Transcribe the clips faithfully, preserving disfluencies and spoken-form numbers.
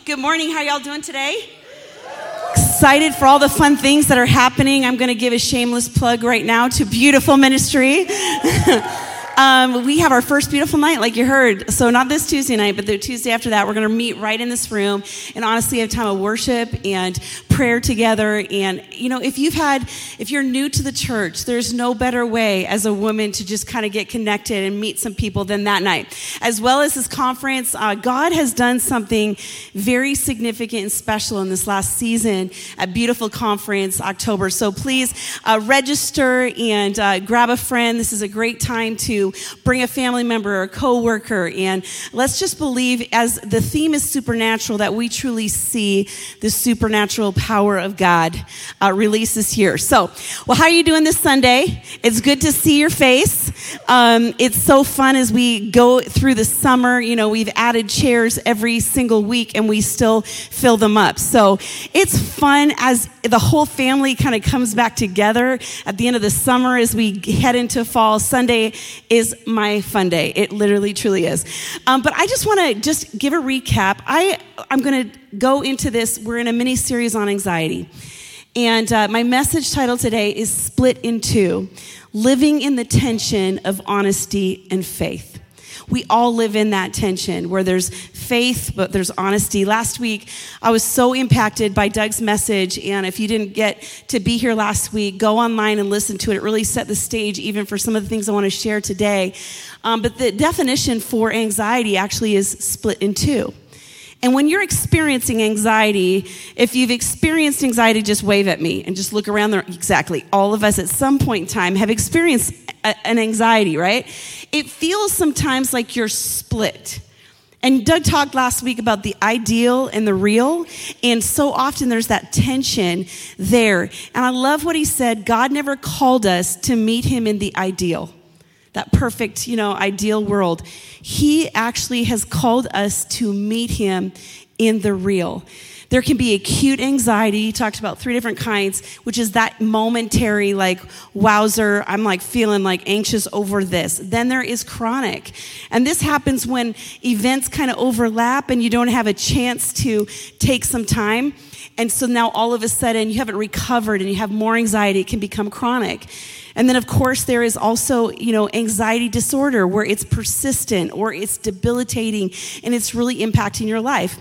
Good morning. How y'all doing today? Excited for all the fun things that are happening. I'm going to give a shameless plug right now to Beautiful Ministry. Um, we have our first beautiful night, like you heard. So not this Tuesday night, but the Tuesday after that, we're going to meet right in this room and honestly have time of worship and prayer together. And, you know, if you've had, if you're new to the church, there's no better way as a woman to just kind of get connected and meet some people than that night. As well as this conference, uh, God has done something very significant and special in this last season at Beautiful Conference, October. So please uh, register and uh, grab a friend. This is a great time to bring a family member or a coworker, and let's just believe, as the theme is supernatural, that we truly see the supernatural power of God uh, released this year. So, well, how are you doing this Sunday? It's good to see your face. Um, it's so fun as we go through the summer. You know, we've added chairs every single week, and we still fill them up. So it's fun as the whole family kind of comes back together at the end of the summer as we head into fall. Sunday is my fun day. It literally, truly is. Um, but I just want to just give a recap. I, I'm going to go into this. We're in a mini series on anxiety. And uh, my message title today is Split in Two, Living in the Tension of Honesty and Faith. We all live in that tension where there's faith, but there's honesty. Last week, I was so impacted by Doug's message, and if you didn't get to be here last week, go online and listen to it. It really set the stage even for some of the things I want to share today. Um, but the definition for anxiety actually is split in two. And when you're experiencing anxiety, if you've experienced anxiety, just wave at me and just look around there. Exactly. All of us at some point in time have experienced a, an anxiety, right? It feels sometimes like you're split. And Doug talked last week about the ideal and the real. And so often there's that tension there. And I love what he said. God never called us to meet him in the ideal. That perfect, you know, ideal world. He actually has called us to meet him in the real. There can be acute anxiety. He talked about three different kinds, which is that momentary, like, wowzer, I'm like feeling like anxious over this. Then there is chronic. And this happens when events kind of overlap and you don't have a chance to take some time. And so now all of a sudden you haven't recovered and you have more anxiety. It can become chronic. And then, of course, there is also, you know, anxiety disorder where it's persistent or it's debilitating and it's really impacting your life.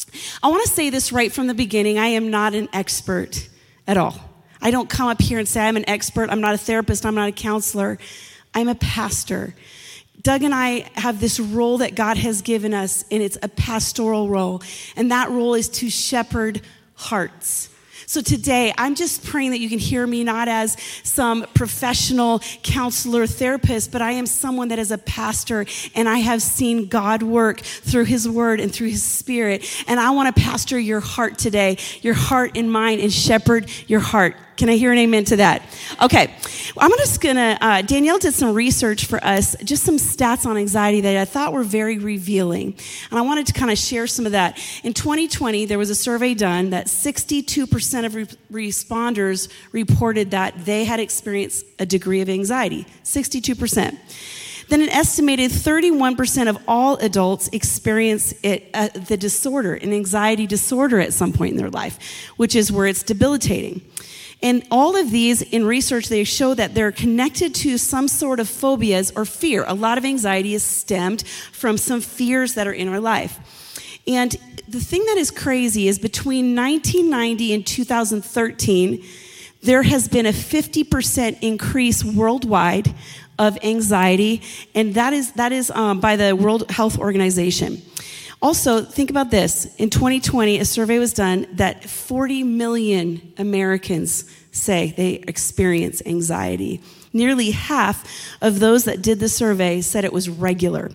I want to say this right from the beginning. I am not an expert at all. I don't come up here and say I'm an expert. I'm not a therapist. I'm not a counselor. I'm a pastor. Doug and I have this role that God has given us, and it's a pastoral role. And that role is to shepherd hearts. So today, I'm just praying that you can hear me not as some professional counselor therapist, but I am someone that is a pastor, and I have seen God work through his word and through his spirit. And I want to pastor your heart today, your heart and mind, and shepherd your heart. Can I hear an amen to that? Okay. Well, I'm just going to, uh, Danielle did some research for us, just some stats on anxiety that I thought were very revealing. And I wanted to kind of share some of that. In twenty twenty, there was a survey done that sixty-two percent of re- responders reported that they had experienced a degree of anxiety. sixty-two percent. Then an estimated thirty-one percent of all adults experience it, uh, the disorder, an anxiety disorder at some point in their life, which is where it's debilitating. And all of these, in research, they show that they're connected to some sort of phobias or fear. A lot of anxiety is stemmed from some fears that are in our life. And the thing that is crazy is between nineteen ninety and two thousand thirteen, there has been a fifty percent increase worldwide of anxiety, and that is that is um, by the World Health Organization. Also, think about this. In twenty twenty, a survey was done that forty million Americans say they experience anxiety. Nearly half of those that did the survey said it was regular.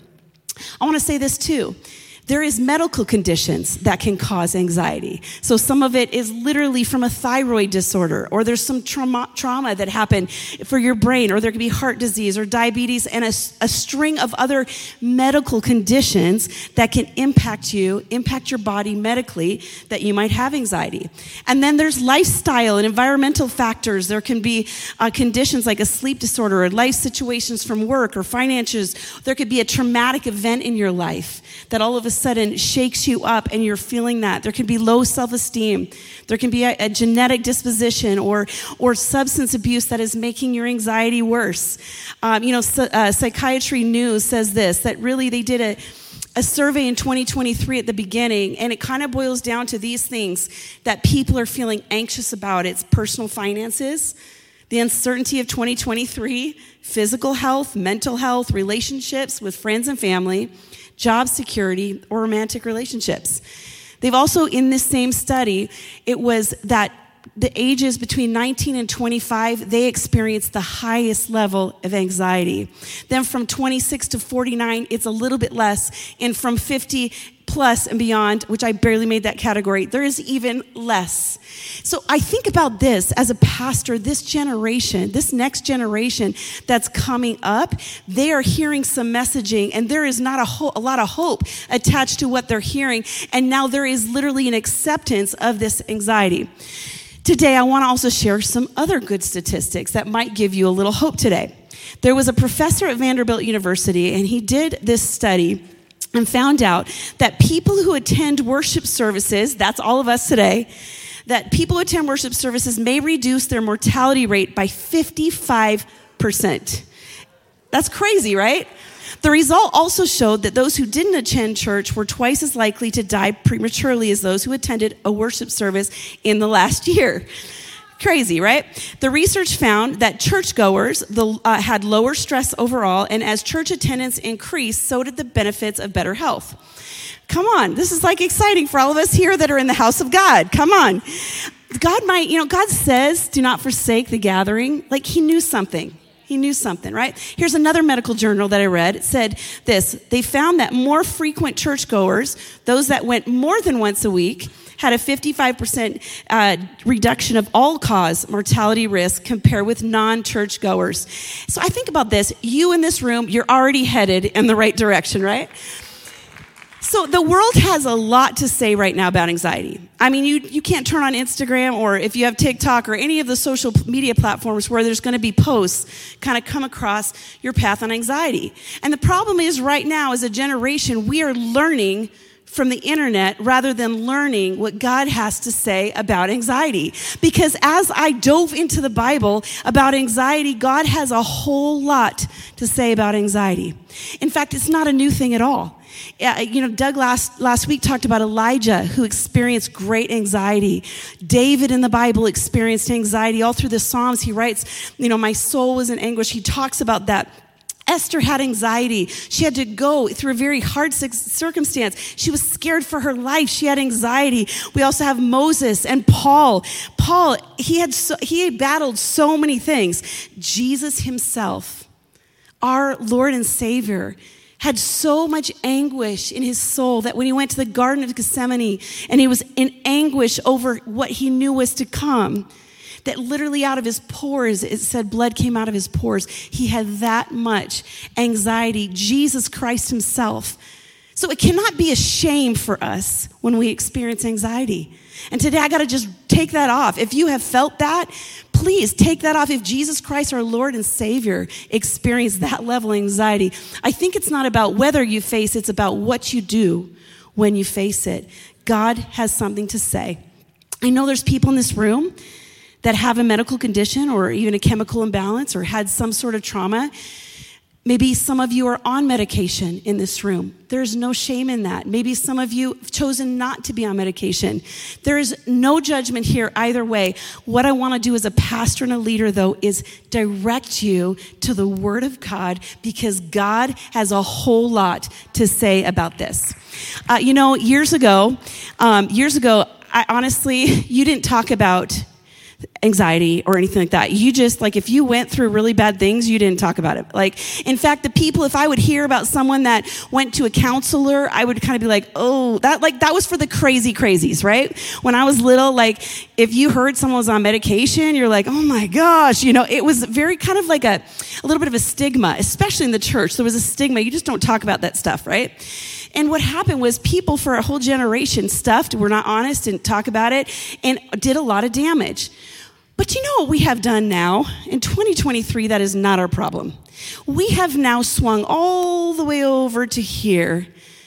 I want to say this too. There is medical conditions that can cause anxiety. So some of it is literally from a thyroid disorder, or there's some trauma, trauma that happened for your brain, or there could be heart disease or diabetes and a, a string of other medical conditions that can impact you, impact your body medically, that you might have anxiety. And then there's lifestyle and environmental factors. There can be uh, conditions like a sleep disorder or life situations from work or finances. There could be a traumatic event in your life that all of a sudden shakes you up and you're feeling that. There can be low self-esteem. There can be a, a genetic disposition or or substance abuse that is making your anxiety worse. Um, you know, uh, Psychiatry News says this, that really they did a a survey in twenty twenty-three at the beginning, and it kind of boils down to these things that people are feeling anxious about. It's personal finances, the uncertainty of twenty twenty-three, physical health, mental health, relationships with friends and family, job security, or romantic relationships. They've also, in this same study, it was that the ages between nineteen and twenty-five, they experienced the highest level of anxiety. Then from twenty-six to forty-nine, it's a little bit less. And from fifty plus and beyond, which I barely made that category, there is even less. So I think about this as a pastor, this generation, this next generation that's coming up, they are hearing some messaging, and there is not a, ho- a lot of hope attached to what they're hearing. And now there is literally an acceptance of this anxiety. Today, I want to also share some other good statistics that might give you a little hope today. There was a professor at Vanderbilt University, and he did this study and found out that people who attend worship services, that's all of us today, that people who attend worship services may reduce their mortality rate by fifty-five percent. That's crazy, right? The result also showed that those who didn't attend church were twice as likely to die prematurely as those who attended a worship service in the last year. Crazy, right? The research found that churchgoers the, uh, had lower stress overall, and as church attendance increased, so did the benefits of better health. Come on, this is like exciting for all of us here that are in the house of God. Come on. God might, you know, God says, do not forsake the gathering. Like he knew something. He knew something, right? Here's another medical journal that I read. It said this: they found that more frequent churchgoers, those that went more than once a week, had a fifty-five percent uh, reduction of all-cause mortality risk compared with non-churchgoers. So I think about this. You in this room, you're already headed in the right direction, right? So the world has a lot to say right now about anxiety. I mean, you, you can't turn on Instagram, or if you have TikTok or any of the social media platforms where there's going to be posts kind of come across your path on anxiety. And the problem is right now, as a generation, we are learning from the internet rather than learning what God has to say about anxiety. Because as I dove into the Bible about anxiety, God has a whole lot to say about anxiety. In fact, it's not a new thing at all. Yeah, you know, Doug last, last week talked about Elijah, who experienced great anxiety. David in the Bible experienced anxiety. All through the Psalms, he writes, you know, my soul was in anguish. He talks about that. Esther had anxiety. She had to go through a very hard circumstance. She was scared for her life. She had anxiety. We also have Moses and Paul. Paul, he had so, he had battled so many things. Jesus himself, our Lord and Savior, had so much anguish in his soul that when he went to the Garden of Gethsemane and he was in anguish over what he knew was to come, that literally out of his pores, it said blood came out of his pores. He had that much anxiety. Jesus Christ himself. So it cannot be a shame for us when we experience anxiety. And today I got to just take that off. If you have felt that, please take that off. If Jesus Christ, our Lord and Savior, experienced that level of anxiety, I think it's not about whether you face it, it's about what you do when you face it. God has something to say. I know there's people in this room that have a medical condition or even a chemical imbalance or had some sort of trauma. Maybe some of you are on medication in this room. There's no shame in that. Maybe some of you have chosen not to be on medication. There is no judgment here either way. What I want to do as a pastor and a leader, though, is direct you to the Word of God, because God has a whole lot to say about this. Uh, you know, years ago, um, years ago, I honestly, you didn't talk about anxiety or anything like that. You just, like, if you went through really bad things, you didn't talk about it. Like, in fact, the people, if I would hear about someone that went to a counselor, I would kind of be like, oh, that, like, that was for the crazy crazies, right? When I was little, like, if you heard someone was on medication, you're like, oh my gosh, you know, it was very kind of like a, a little bit of a stigma, especially in the church. There was a stigma. You just don't talk about that stuff, right? And what happened was people for a whole generation stuffed, were not honest, didn't talk about it, and did a lot of damage. But you know what we have done now? In twenty twenty-three, that is not our problem. We have now swung all the way over to here,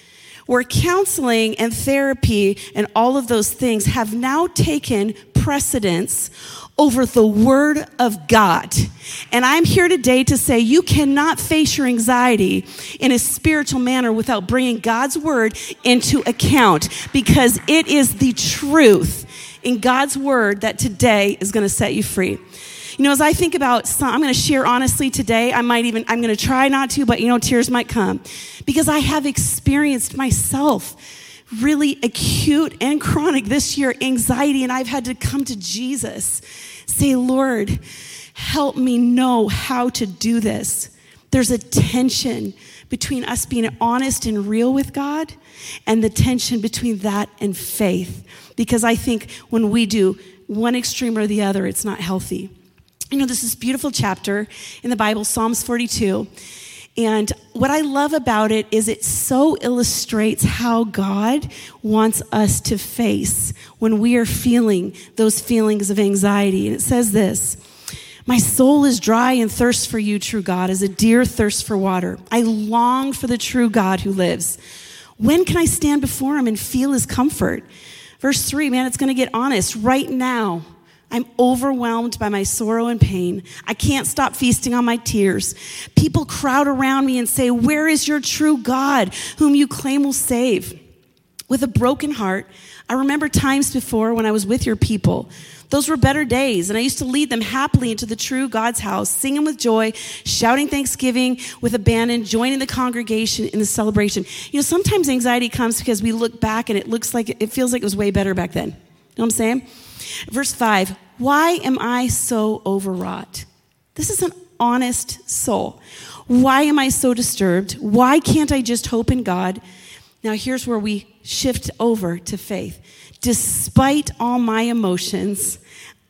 where counseling and therapy and all of those things have now taken precedence over the Word of God. And I'm here today to say you cannot face your anxiety in a spiritual manner without bringing God's Word into account, because it is the truth in God's Word that today is going to set you free. You know, as I think about some, I'm going to share honestly today. I might even, I'm going to try not to, but you know, tears might come, because I have experienced myself really acute and chronic this year anxiety, and I've had to come to Jesus, say, Lord, help me know how to do this. There's a tension between us being honest and real with God and the tension between that and faith, because I think when we do one extreme or the other, it's not healthy. You know, this is a beautiful chapter in the Bible, Psalms forty-two. And what I love about it is it so illustrates how God wants us to face when we are feeling those feelings of anxiety. And it says this: my soul is dry and thirsts for you, true God, as a deer thirsts for water. I long for the true God who lives. When can I stand before him and feel his comfort? Verse three, man, it's going to get honest. Right now, I'm overwhelmed by my sorrow and pain. I can't stop feasting on my tears. People crowd around me and say, where is your true God, whom you claim will save? With a broken heart, I remember times before when I was with your people. Those were better days, and I used to lead them happily into the true God's house, singing with joy, shouting thanksgiving with abandon, joining the congregation in the celebration. You know, sometimes anxiety comes because we look back and it looks like, it feels like it was way better back then. You know what I'm saying? Verse five, why am I so overwrought? This is an honest soul. Why am I so disturbed? Why can't I just hope in God? Now here's where we shift over to faith. Despite all my emotions,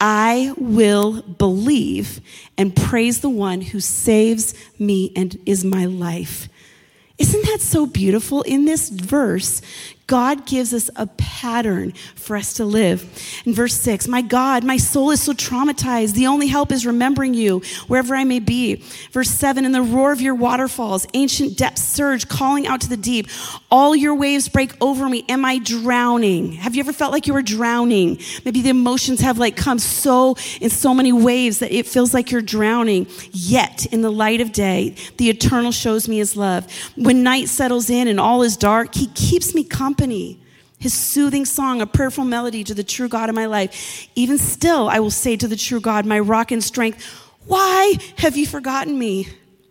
I will believe and praise the one who saves me and is my life. Isn't that so beautiful? In this verse, God gives us a pattern for us to live. In verse six, my God, my soul is so traumatized. The only help is remembering you wherever I may be. Verse seven, in the roar of your waterfalls, ancient depths surge, calling out to the deep. All your waves break over me. Am I drowning? Have you ever felt like you were drowning? Maybe the emotions have like come so in so many waves that it feels like you're drowning. Yet in the light of day, the eternal shows me his love. When night settles in and all is dark, he keeps me company. His soothing song, a prayerful melody to the true God of my life. Even still, I will say to the true God, my rock and strength, why have you forgotten me?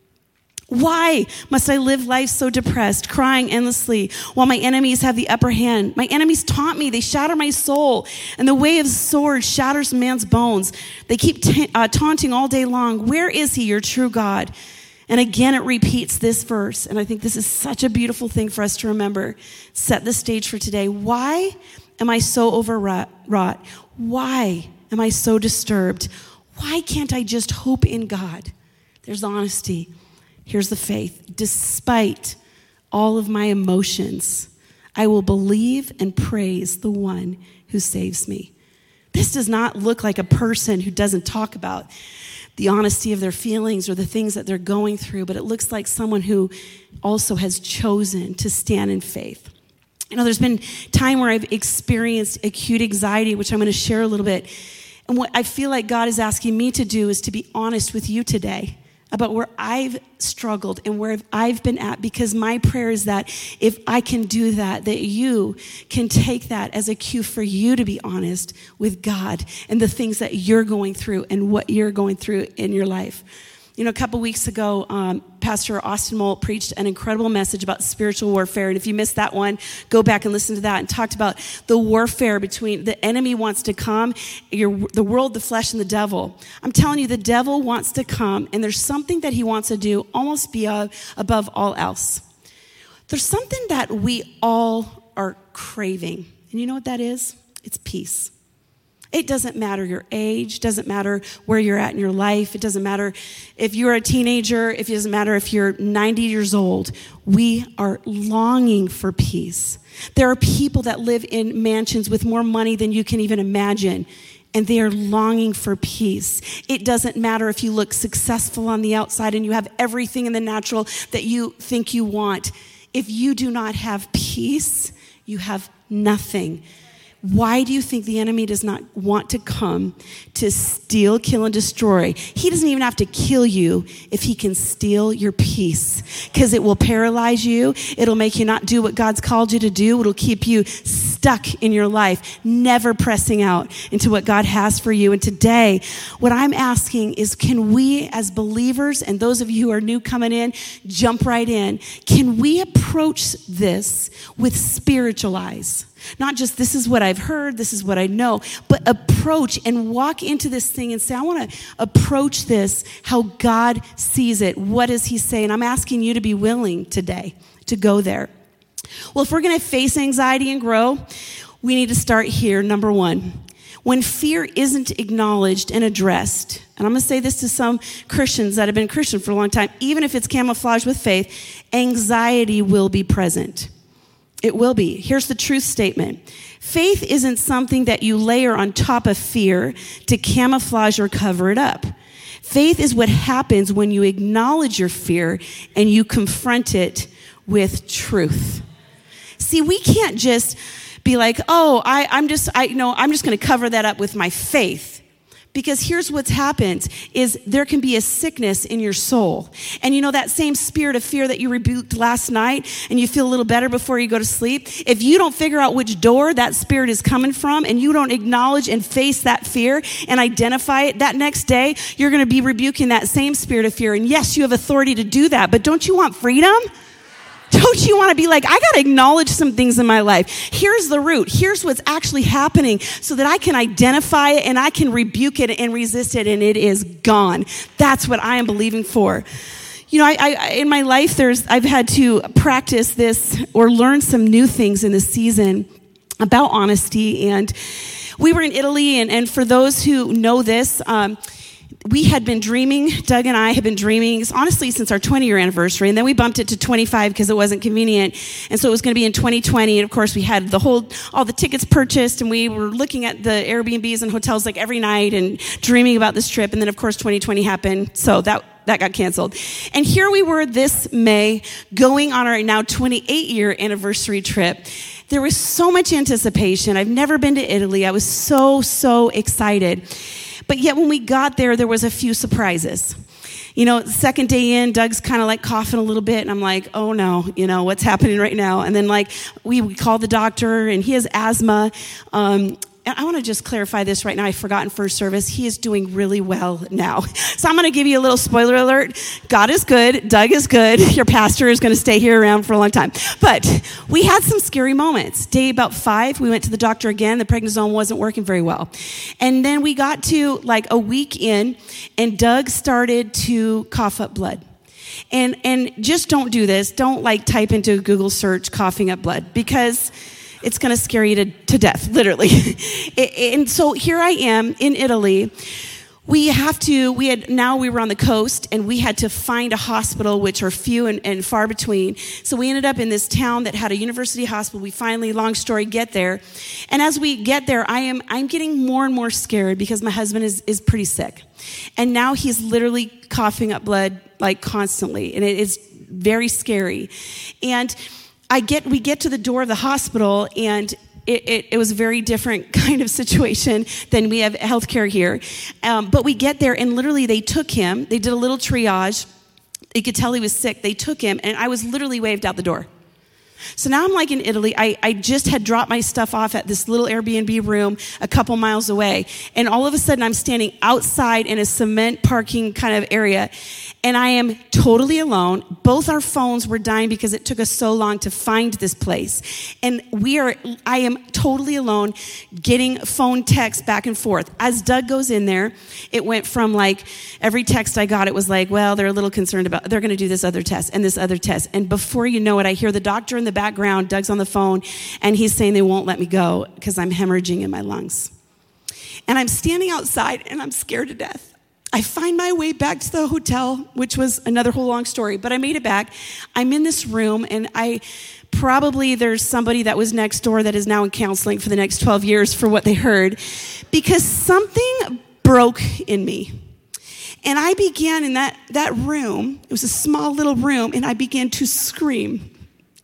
Why must I live life so depressed, crying endlessly, while my enemies have the upper hand? My enemies taunt me, they shatter my soul, and the way of the sword shatters man's bones. They keep ta- uh, taunting all day long. Where is he, your true God? And again, it repeats this verse, and I think this is such a beautiful thing for us to remember. Set the stage for today. Why am I so overwrought? Why am I so disturbed? Why can't I just hope in God? There's honesty. Here's the faith. Despite all of my emotions, I will believe and praise the one who saves me. This does not look like a person who doesn't talk about the honesty of their feelings or the things that they're going through, but it looks like someone who also has chosen to stand in faith. You know, there's been time where I've experienced acute anxiety, which I'm going to share a little bit. And what I feel like God is asking me to do is to be honest with you today about where I've struggled and where I've been at, because my prayer is that if I can do that, that you can take that as a cue for you to be honest with God and the things that you're going through and what you're going through in your life. You know, a couple weeks ago, um, Pastor Austin Moult preached an incredible message about spiritual warfare. And if you missed that one, go back and listen to that, and talked about the warfare between the enemy wants to come, your, the world, the flesh, and the devil. I'm telling you, the devil wants to come, and there's something that he wants to do almost beyond, above all else. There's something that we all are craving. And you know what that is? It's peace. It doesn't matter your age, doesn't matter where you're at in your life. It doesn't matter if you're a teenager, if it doesn't matter if you're ninety years old. We are longing for peace. There are people that live in mansions with more money than you can even imagine, and they are longing for peace. It doesn't matter if you look successful on the outside and you have everything in the natural that you think you want. If you do not have peace, you have nothing. Why do you think the enemy does not want to come to steal, kill, and destroy? He doesn't even have to kill you if he can steal your peace, because it will paralyze you. It'll make you not do what God's called you to do. It'll keep you stuck in your life, never pressing out into what God has for you. And today, what I'm asking is, can we as believers, and those of you who are new coming in, jump right in, can we approach this with spiritual eyes? Not just, this is what I've heard, this is what I know, but approach and walk into this thing and say, I want to approach this how God sees it. What does he say? And I'm asking you to be willing today to go there. Well, if we're going to face anxiety and grow, we need to start here. Number one, when fear isn't acknowledged and addressed, and I'm going to say this to some Christians that have been Christian for a long time, even if it's camouflaged with faith, anxiety will be present. It will be. Here's the truth statement. Faith isn't something that you layer on top of fear to camouflage or cover it up. Faith is what happens when you acknowledge your fear and you confront it with truth. See, we can't just be like, oh, I, I'm just, I, you know, I'm just going to cover that up with my faith. Because here's what's happened is there can be a sickness in your soul. And you know that same spirit of fear that you rebuked last night and you feel a little better before you go to sleep? If you don't figure out which door that spirit is coming from and you don't acknowledge and face that fear and identify it, that next day you're going to be rebuking that same spirit of fear. And yes, you have authority to do that, but don't you want freedom? Don't you want to be like, I got to acknowledge some things in my life. Here's the root. Here's what's actually happening so that I can identify it and I can rebuke it and resist it and it is gone. That's what I am believing for. You know, I, I, in my life, there's I've had to practice this or learn some new things in this season about honesty. And we were in Italy, and, and for those who know this, um, we had been dreaming, Doug and I had been dreaming, honestly, since our twenty-year anniversary, and then we bumped it to twenty-five because it wasn't convenient, and so it was going to be in twenty twenty, and of course we had the whole, all the tickets purchased, and we were looking at the Airbnbs and hotels like every night and dreaming about this trip, and then of course twenty twenty happened, so that that got canceled. And here we were this May, going on our now twenty-eight-year anniversary trip. There was so much anticipation. I've never been to Italy. I was so, so excited. But yet when we got there, there was a few surprises. You know, second day in, Doug's kind of like coughing a little bit, and I'm like, oh no, you know, what's happening right now? And then like, we, we called the doctor, and he has asthma. Um, and I want to just clarify this right now. I forgot in first service, he is doing really well now. So I'm going to give you a little spoiler alert. God is good. Doug is good. Your pastor is going to stay here around for a long time. But we had some scary moments. Day about five, we went to the doctor again. The prednisone wasn't working very well. And then we got to like a week in, and Doug started to cough up blood. And and just don't do this. Don't like type into a Google search coughing up blood, because it's going to scare you to, to death, literally. And so here I am in Italy. We have to, we had, now we were on the coast, and we had to find a hospital, which are few and, and far between. So we ended up in this town that had a university hospital. We finally, long story, get there. And as we get there, I am, I'm getting more and more scared because my husband is, is pretty sick. And now he's literally coughing up blood, like constantly. And it is very scary. And I get, we get to the door of the hospital, and it, it, it was a very different kind of situation than we have healthcare here. Um, but we get there, and literally they took him. They did a little triage. You could tell he was sick. They took him, and I was literally waved out the door. So now I'm like in Italy. I, I just had dropped my stuff off at this little Airbnb room a couple miles away. And all of a sudden I'm standing outside in a cement parking kind of area. And I am totally alone. Both our phones were dying because it took us so long to find this place. And we are, I am totally alone getting phone texts back and forth. As Doug goes in there, it went from like every text I got, it was like, well, they're a little concerned about, they're going to do this other test and this other test. And before you know it, I hear the doctor in the background, Doug's on the phone, and he's saying they won't let me go because I'm hemorrhaging in my lungs. And I'm standing outside, and I'm scared to death. I find my way back to the hotel, which was another whole long story, but I made it back. I'm in this room, and I probably there's somebody that was next door that is now in counseling for the next twelve years for what they heard, because something broke in me. And I began in that, that room, it was a small little room, and I began to scream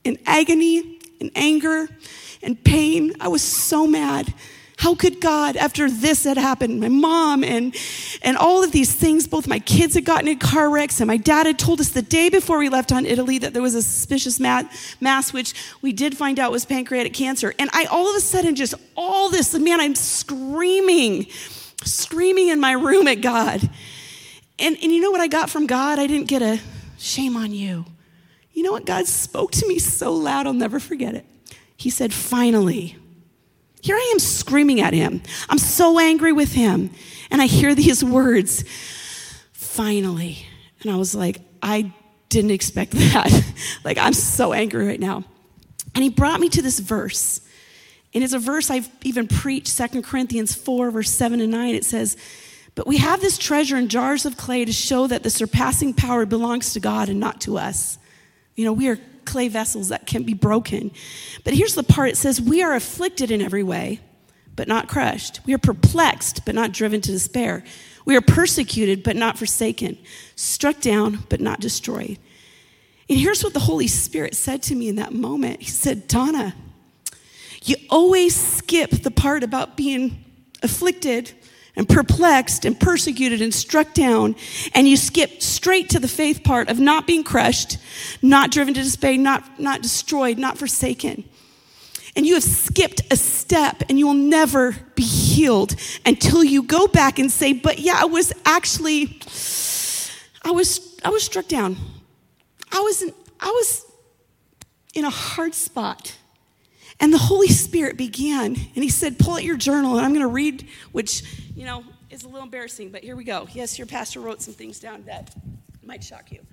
in agony, in anger, in pain. I was so mad. How could God, after this had happened, my mom and, and all of these things, both my kids had gotten in car wrecks, and my dad had told us the day before we left on Italy that there was a suspicious mass, which we did find out was pancreatic cancer. And I all of a sudden just all this, man, I'm screaming, screaming in my room at God. And, and you know what I got from God? I didn't get a shame on you. You know what? God spoke to me so loud, I'll never forget it. He said, finally. Here I am screaming at him. I'm so angry with him. And I hear these words, finally. And I was like, I didn't expect that. Like, I'm so angry right now. And he brought me to this verse. And it's a verse I've even preached, Second Corinthians four, verse seven and nine. It says, but we have this treasure in jars of clay to show that the surpassing power belongs to God and not to us. You know, we are clay vessels that can be broken. But here's the part. It says, we are afflicted in every way, but not crushed. We are perplexed, but not driven to despair. We are persecuted, but not forsaken. Struck down, but not destroyed. And here's what the Holy Spirit said to me in that moment. He said, Donna, you always skip the part about being afflicted and perplexed and persecuted and struck down, and you skip straight to the faith part of not being crushed, not driven to despair, not, not destroyed, not forsaken. And you have skipped a step, and you will never be healed until you go back and say, but yeah, I was actually, I was I was struck down. I was in, I was in a hard spot. And the Holy Spirit began, and he said, pull out your journal, and I'm going to read, which, you know, is a little embarrassing, but here we go. Yes, your pastor wrote some things down that might shock you.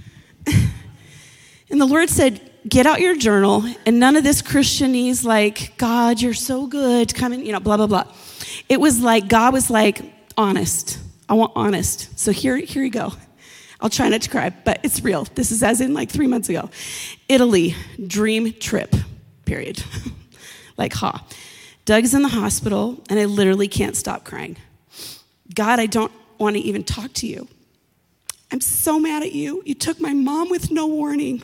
And the Lord said, get out your journal, and none of this Christianese, like, God, you're so good, come in, you know, blah, blah, blah. It was like, God was like, honest. I want honest. So here, here you go. I'll try not to cry, but it's real. This is as in like three months ago. Italy, dream trip. Period. Like, ha. Huh. Doug's in the hospital, and I literally can't stop crying. God, I don't want to even talk to you. I'm so mad at you. You took my mom with no warning.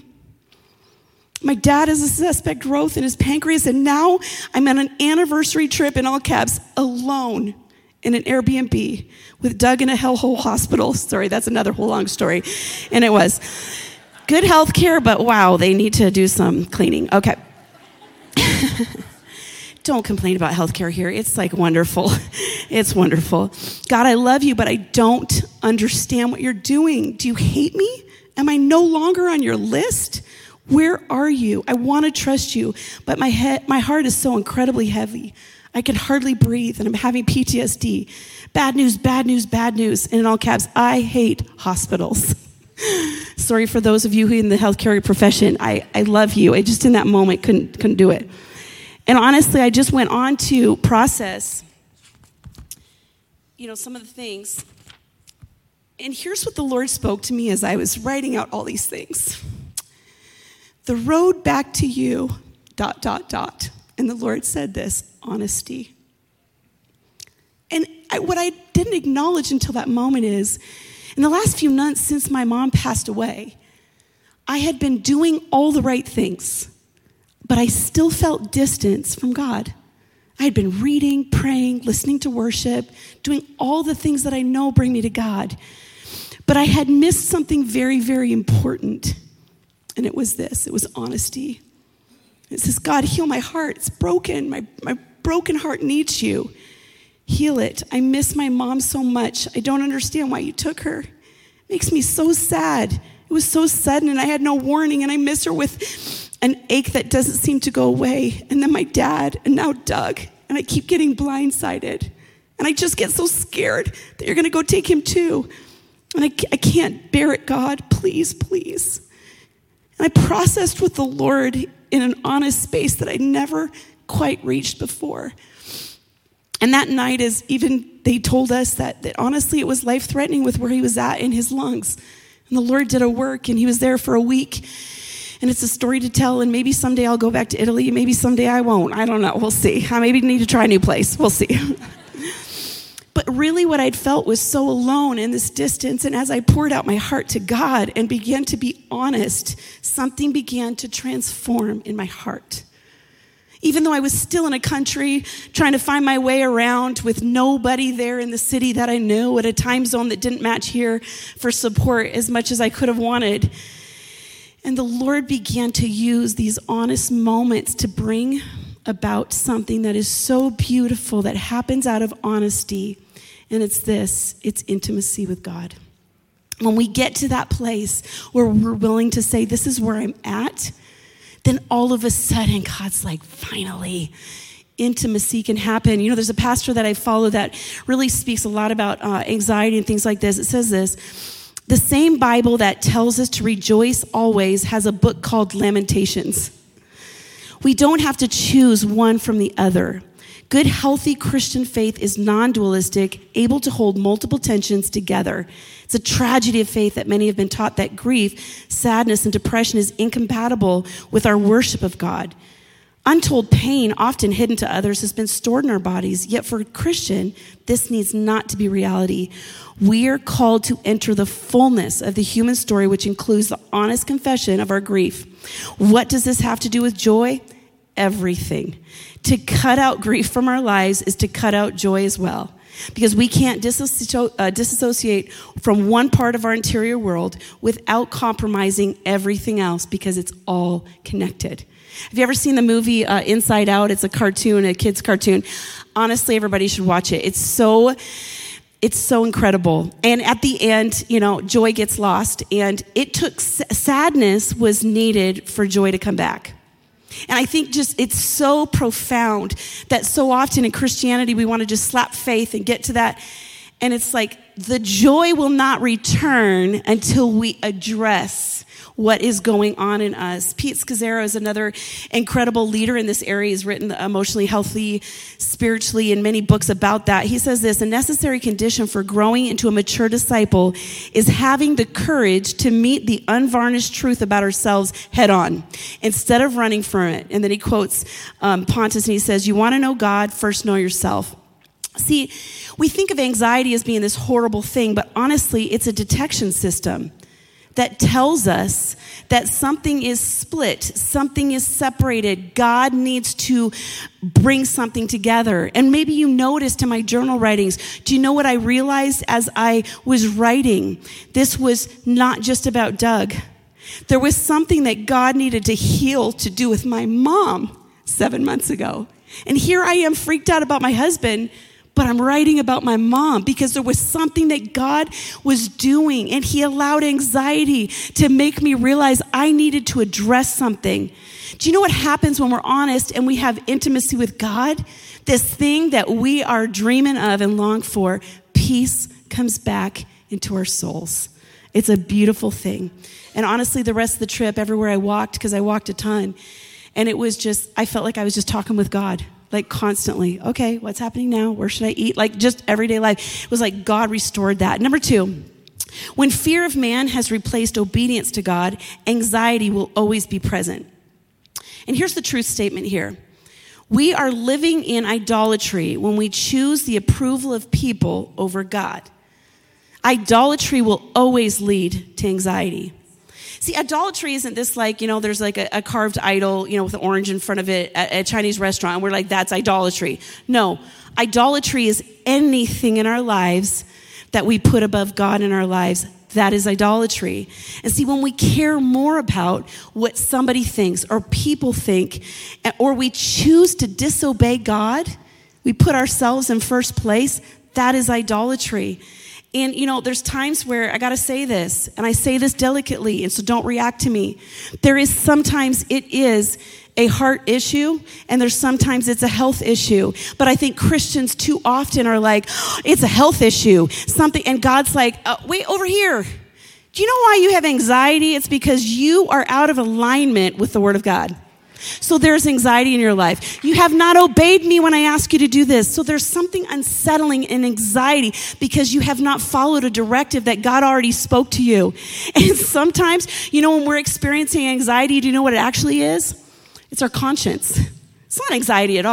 My dad has a suspect growth in his pancreas, and now I'm on an anniversary trip, in all caps, alone in an Airbnb with Doug in a hellhole hospital. Sorry, that's another whole long story. And it was good health care, but wow, they need to do some cleaning. Okay. Don't complain about healthcare here. It's like wonderful. It's wonderful. God, I love you, but I don't understand what you're doing. Do you hate me? Am I no longer on your list? Where are you? I want to trust you, but my head, my heart is so incredibly heavy. I can hardly breathe, and I'm having P T S D. Bad news, bad news, bad news. And in all caps, I hate hospitals. Sorry for those of you who are in the healthcare profession. I, I love you. I just in that moment couldn't couldn't do it. And honestly, I just went on to process, you know, some of the things. And here's what the Lord spoke to me as I was writing out all these things. The road back to you, dot, dot, dot. And the Lord said this, honesty. And I, what I didn't acknowledge until that moment is, in the last few months since my mom passed away, I had been doing all the right things, but I still felt distance from God. I had been reading, praying, listening to worship, doing all the things that I know bring me to God. But I had missed something very, very important. And it was this, it was honesty. It says, God, heal my heart. It's broken. My, my broken heart needs you. Heal it. I miss my mom so much. I don't understand why you took her. It makes me so sad. It was so sudden, and I had no warning, and I miss her with an ache that doesn't seem to go away. And then my dad, and now Doug, and I keep getting blindsided. And I just get so scared that you're going to go take him too. And I, I can't bear it, God. Please, please. And I processed with the Lord in an honest space that I never quite reached before. And that night, as even they told us that, that honestly it was life-threatening with where he was at in his lungs. And the Lord did a work, and he was there for a week. And it's a story to tell, and maybe someday I'll go back to Italy. Maybe someday I won't. I don't know. We'll see. I maybe need to try a new place. We'll see. But really what I'd felt was so alone in this distance. And as I poured out my heart to God and began to be honest, something began to transform in my heart. Even though I was still in a country trying to find my way around with nobody there in the city that I knew, at a time zone that didn't match here for support as much as I could have wanted. And the Lord began to use these honest moments to bring about something that is so beautiful that happens out of honesty. And it's this, it's intimacy with God. When we get to that place where we're willing to say, this is where I'm at, then all of a sudden, God's like, finally, intimacy can happen. You know, there's a pastor that I follow that really speaks a lot about uh, anxiety and things like this. It says this: the same Bible that tells us to rejoice always has a book called Lamentations. We don't have to choose one from the other. Good, healthy Christian faith is non-dualistic, able to hold multiple tensions together. It's a tragedy of faith that many have been taught that grief, sadness, and depression is incompatible with our worship of God. Untold pain, often hidden to others, has been stored in our bodies. Yet for a Christian, this needs not to be reality. We are called to enter the fullness of the human story, which includes the honest confession of our grief. What does this have to do with joy? Everything. To cut out grief from our lives is to cut out joy as well. Because we can't disasso- uh, disassociate from one part of our interior world without compromising everything else, because it's all connected. Have you ever seen the movie uh, Inside Out? It's a cartoon, a kid's cartoon. Honestly, everybody should watch it. It's so, it's so incredible. And at the end, you know, joy gets lost. And it took, sadness was needed for joy to come back. And I think just it's so profound that so often in Christianity we want to just slap faith and get to that. And it's like the joy will not return until we address what is going on in us. Pete Scazzaro is another incredible leader in this area. He's written Emotionally Healthy Spiritually and many books about that. He says this: a necessary condition for growing into a mature disciple is having the courage to meet the unvarnished truth about ourselves head on instead of running from it. And then he quotes um, Pontus, and he says, you want to know God, first know yourself. See, we think of anxiety as being this horrible thing, but honestly, it's a detection system that tells us that something is split, something is separated. God needs to bring something together. And maybe you noticed in my journal writings, do you know what I realized as I was writing? This was not just about Doug. There was something that God needed to heal to do with my mom seven months ago. And here I am freaked out about my husband, but I'm writing about my mom because there was something that God was doing, and he allowed anxiety to make me realize I needed to address something. Do you know what happens when we're honest and we have intimacy with God? This thing that we are dreaming of and long for, peace comes back into our souls. It's a beautiful thing. And honestly, the rest of the trip, everywhere I walked, because I walked a ton, and it was just, I felt like I was just talking with God. Like constantly, okay, what's happening now? Where should I eat? Like just everyday life. It was like God restored that. Number two, when fear of man has replaced obedience to God, anxiety will always be present. And here's the truth statement here. We are living in idolatry when we choose the approval of people over God. Idolatry will always lead to anxiety. See, idolatry isn't this like, you know, there's like a, a carved idol, you know, with an orange in front of it at a Chinese restaurant, and we're like, that's idolatry. No, idolatry is anything in our lives that we put above God in our lives. That is idolatry. And see, when we care more about what somebody thinks or people think, or we choose to disobey God, we put ourselves in first place, that is idolatry. And, you know, there's times where I got to say this, and I say this delicately, and so don't react to me. There is sometimes it is a heart issue, and there's sometimes it's a health issue. But I think Christians too often are like, oh, it's a health issue, something, and God's like, uh, wait, over here. Do you know why you have anxiety? It's because you are out of alignment with the Word of God. So there's anxiety in your life. You have not obeyed me when I ask you to do this. So there's something unsettling and anxiety because you have not followed a directive that God already spoke to you. And sometimes, you know, when we're experiencing anxiety, do you know what it actually is? It's our conscience. It's not anxiety at all.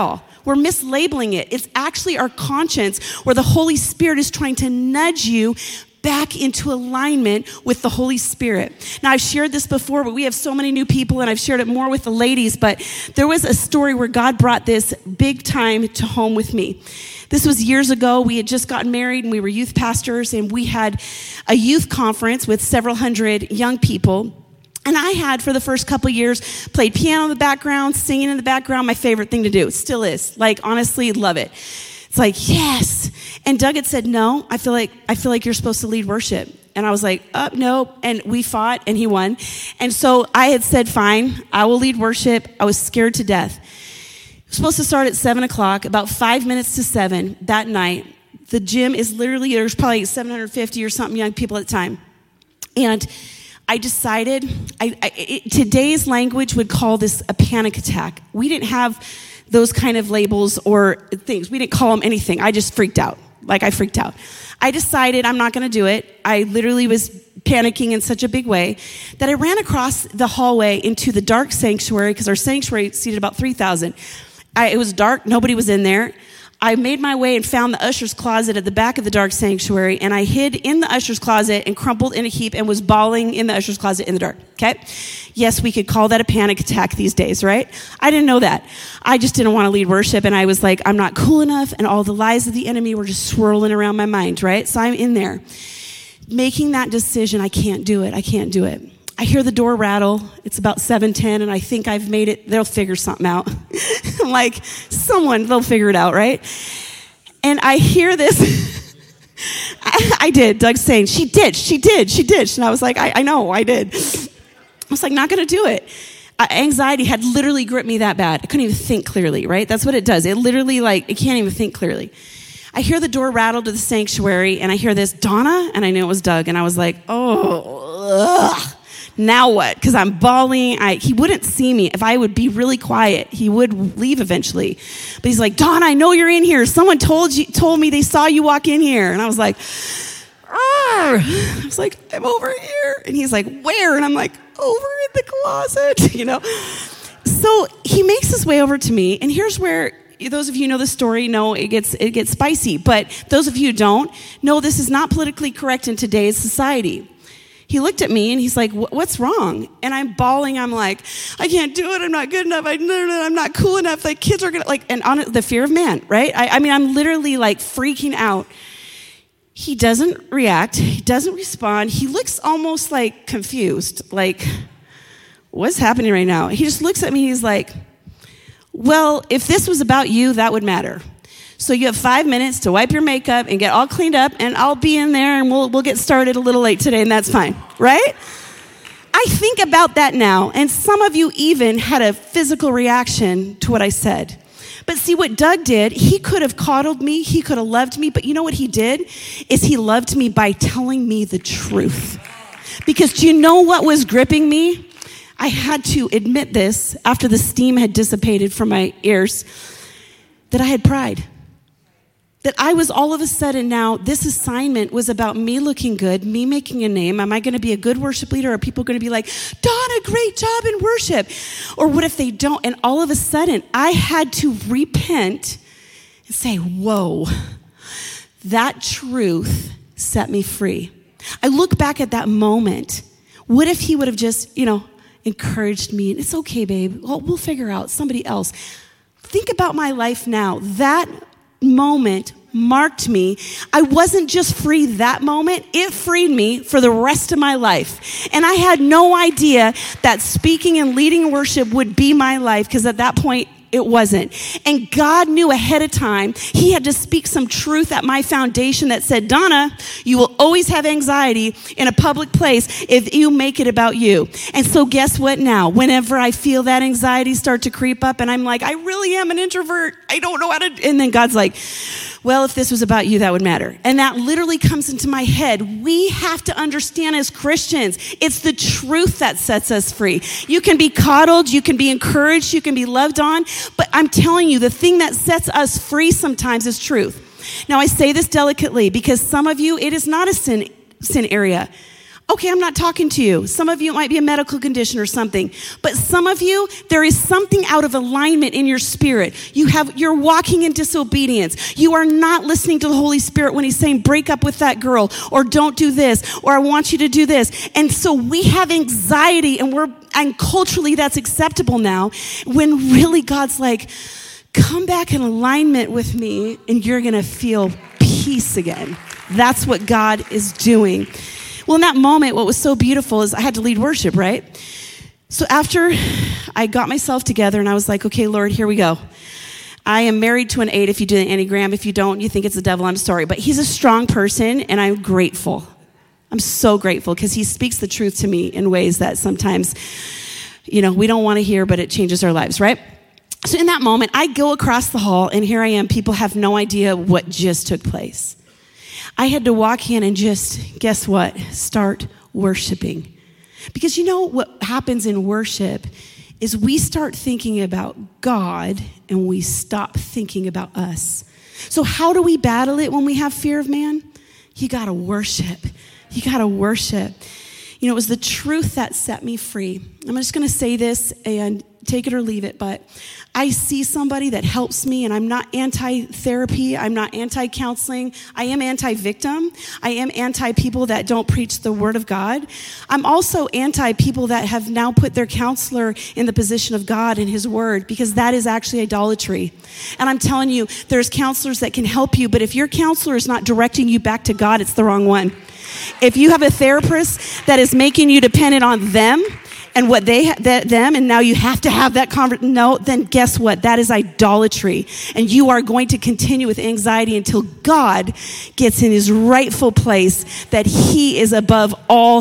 We're mislabeling it. It's actually our conscience where the Holy Spirit is trying to nudge you back into alignment with the Holy Spirit. Now, I've shared this before, but we have so many new people, and I've shared it more with the ladies, but there was a story where God brought this big time to home with me. This was years ago. We had just gotten married, and we were youth pastors, and we had a youth conference with several hundred young people. And I had, for the first couple of years, played piano in the background, singing in the background, my favorite thing to do. It still is. Like, honestly, love it. It's like, yes. And Doug had said, no, I feel like I feel like you're supposed to lead worship. And I was like, oh, no. And we fought, and he won. And so I had said, fine, I will lead worship. I was scared to death. It was supposed to start at seven o'clock, about five minutes to seven that night. The gym is literally, there's probably seven hundred fifty or something young people at the time. And I decided, I, I, it, today's language would call this a panic attack. We didn't have those kind of labels or things. We didn't call them anything. I just freaked out. Like, I freaked out. I decided I'm not going to do it. I literally was panicking in such a big way that I ran across the hallway into the dark sanctuary, because our sanctuary seated about three thousand. I, it was dark. Nobody was in there. I made my way and found the usher's closet at the back of the dark sanctuary, and I hid in the usher's closet and crumpled in a heap and was bawling in the usher's closet in the dark, okay? Yes, we could call that a panic attack these days, right? I didn't know that. I just didn't want to lead worship, and I was like, I'm not cool enough, and all the lies of the enemy were just swirling around my mind, right? So I'm in there making that decision. I can't do it. I can't do it. I hear the door rattle. It's about seven ten, and I think I've made it. They'll figure something out. I'm like, someone, they'll figure it out, right? And I hear this. I, I did. Doug's saying, she did, she did, she did. And I was like, I, I know, I did. I was like, not going to do it. Uh, anxiety had literally gripped me that bad. I couldn't even think clearly, right? That's what it does. It literally, like, it can't even think clearly. I hear the door rattle to the sanctuary, and I hear this, Donna? And I knew it was Doug, and I was like, oh, ugh. Now what? Because I'm bawling. I, he wouldn't see me. If I would be really quiet, he would leave eventually. But he's like, Dawn, I know you're in here. Someone told you, told me they saw you walk in here. And I was like, Arr. I was like, I'm over here. And he's like, where? And I'm like, over in the closet, you know. So he makes his way over to me. And here's where, those of you who know the story know it gets it gets spicy. But those of you who don't, know this is not politically correct in today's society. He looked at me and he's like, what's wrong? And I'm bawling. I'm like, I can't do it. I'm not good enough. I, I'm not cool enough. Like, kids are going to, like, and on the fear of man, right? I, I mean, I'm literally like freaking out. He doesn't react. He doesn't respond. He looks almost like confused. Like, what's happening right now? He just looks at me. He's like, well, if this was about you, that would matter. So you have five minutes to wipe your makeup and get all cleaned up, and I'll be in there, and we'll we'll get started a little late today, and that's fine, right? I think about that now, and some of you even had a physical reaction to what I said. But see, what Doug did, he could have coddled me, he could have loved me, but you know what he did? Is he loved me by telling me the truth. Because do you know what was gripping me? I had to admit this after the steam had dissipated from my ears, that I had pride. That I was all of a sudden now, this assignment was about me looking good, me making a name. Am I going to be a good worship leader? Or are people going to be like, Donna, great job in worship? Or what if they don't? And all of a sudden, I had to repent and say, whoa, that truth set me free. I look back at that moment. What if he would have just, you know, encouraged me? It's okay, babe. Well, we'll figure out somebody else. Think about my life now. That moment marked me. I wasn't just free that moment. It freed me for the rest of my life. And I had no idea that speaking and leading worship would be my life, because at that point, it wasn't. And God knew ahead of time. He had to speak some truth at my foundation that said, Donna, you will always have anxiety in a public place if you make it about you. And so guess what now? Whenever I feel that anxiety start to creep up and I'm like, I really am an introvert. I don't know how to. And then God's like, well, if this was about you, that would matter. And that literally comes into my head. We have to understand as Christians, it's the truth that sets us free. You can be coddled, you can be encouraged, you can be loved on, but I'm telling you, the thing that sets us free sometimes is truth. Now, I say this delicately because some of you, it is not a sin, sin area. Okay, I'm not talking to you. Some of you, it might be a medical condition or something. But some of you, there is something out of alignment in your spirit. You have, you're walking in disobedience. You are not listening to the Holy Spirit when he's saying, break up with that girl, or don't do this, or I want you to do this. And so we have anxiety, and we're, and culturally that's acceptable now, when really God's like, come back in alignment with me, and you're going to feel peace again. That's what God is doing. Well, in that moment, what was so beautiful is I had to lead worship, right? So after I got myself together and I was like, okay, Lord, here we go. I am married to an eight if you do the Enneagram. If you don't, you think it's the devil, I'm sorry. But he's a strong person, and I'm grateful. I'm so grateful because he speaks the truth to me in ways that sometimes, you know, we don't want to hear, but it changes our lives, right? So in that moment, I go across the hall, and here I am. People have no idea what just took place. I had to walk in and just, guess what? Start worshiping. Because you know what happens in worship is we start thinking about God and we stop thinking about us. So how do we battle it when we have fear of man? You got to worship. You got to worship. You know, it was the truth that set me free. I'm just going to say this and take it or leave it, but I see somebody that helps me, and I'm not anti-therapy. I'm not anti-counseling. I am anti-victim. I am anti-people that don't preach the word of God. I'm also anti-people that have now put their counselor in the position of God and his word, because that is actually idolatry. And I'm telling you, there's counselors that can help you, but if your counselor is not directing you back to God, it's the wrong one. If you have a therapist that is making you dependent on them and what they ha- that, them, and now you have to have that conversation, no, then guess what? That is idolatry. And you are going to continue with anxiety until God gets in his rightful place, that he is above all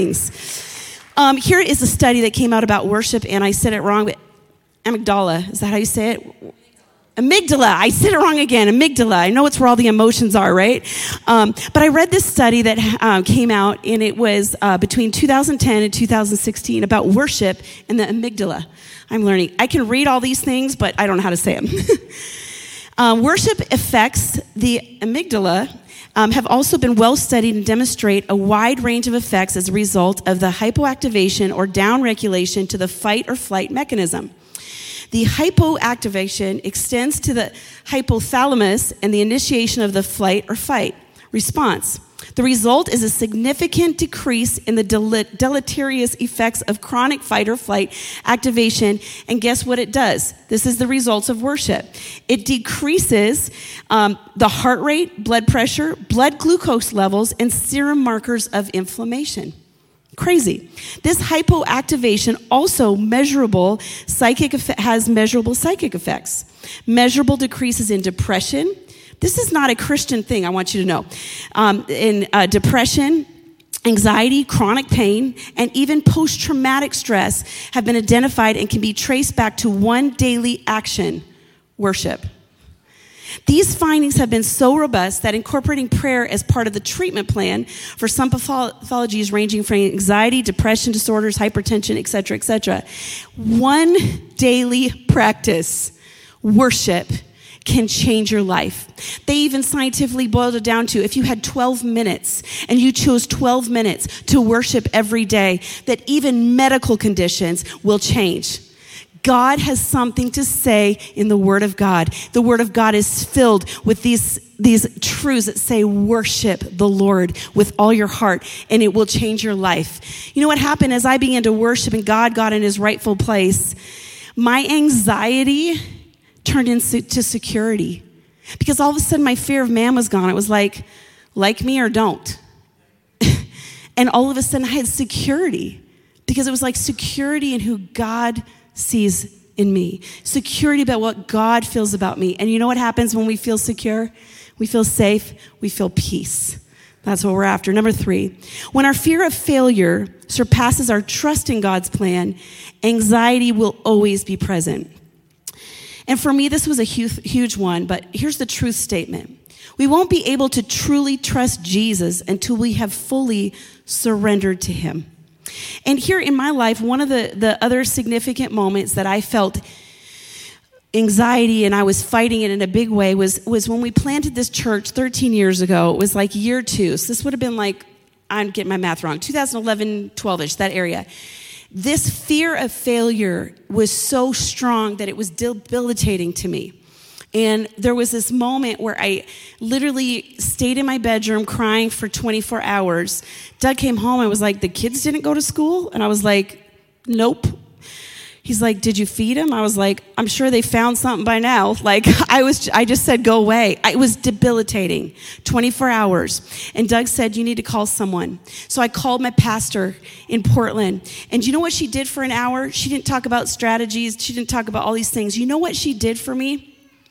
things. Um, here is a study that came out about worship, and I said it wrong, but amygdala, is that how you say it? Amygdala. I said it wrong again. Amygdala. I know it's where all the emotions are, right? Um, but I read this study that uh, came out, and it was uh, between two thousand ten and two thousand sixteen about worship and the amygdala. I'm learning. I can read all these things, but I don't know how to say them. um, worship affects the amygdala. Um, have also been well studied and demonstrate a wide range of effects as a result of the hypoactivation or downregulation to the fight or flight mechanism. The hypoactivation extends to the hypothalamus and the initiation of the flight or fight response. The result is a significant decrease in the del- deleterious effects of chronic fight or flight activation. And guess what it does? This is the results of worship. It decreases um, the heart rate, blood pressure, blood glucose levels, and serum markers of inflammation. Crazy. This hypoactivation also measurable psychic effect, has measurable psychic effects. Measurable decreases in depression. This is not a Christian thing, I want you to know. Um, in uh, depression, anxiety, chronic pain, and even post-traumatic stress have been identified and can be traced back to one daily action: worship. These findings have been so robust that incorporating prayer as part of the treatment plan for some pathologies ranging from anxiety, depression disorders, hypertension, et cetera, et cetera. One daily practice, worship, can change your life. They even scientifically boiled it down to, if you had twelve minutes and you chose twelve minutes to worship every day, that even medical conditions will change. God has something to say in the Word of God. The Word of God is filled with these, these truths that say, worship the Lord with all your heart, and it will change your life. You know what happened as I began to worship and God got in his rightful place? My anxiety turned into security, because all of a sudden my fear of man was gone. It was like, like me or don't. And all of a sudden I had security, because it was like security in who God sees in me. Security about what God feels about me. And you know what happens when we feel secure? We feel safe. We feel peace. That's what we're after. Number three, when our fear of failure surpasses our trust in God's plan, anxiety will always be present. And for me, this was a huge, huge one, but here's the truth statement. We won't be able to truly trust Jesus until we have fully surrendered to him. And here in my life, one of the, the other significant moments that I felt anxiety and I was fighting it in a big way was, was when we planted this church thirteen years ago. It was like year two. So this would have been like, I'm getting my math wrong, two thousand eleven, twelve-ish, that area. This fear of failure was so strong that it was debilitating to me. And there was this moment where I literally stayed in my bedroom crying for twenty-four hours. Doug came home and was like, the kids didn't go to school? And I was like, nope. He's like, did you feed them? I was like, I'm sure they found something by now. Like, I was, I just said, go away. It was debilitating, twenty-four hours. And Doug said, you need to call someone. So I called my pastor in Portland. And you know what she did for an hour? She didn't talk about strategies. She didn't talk about all these things. You know what she did for me?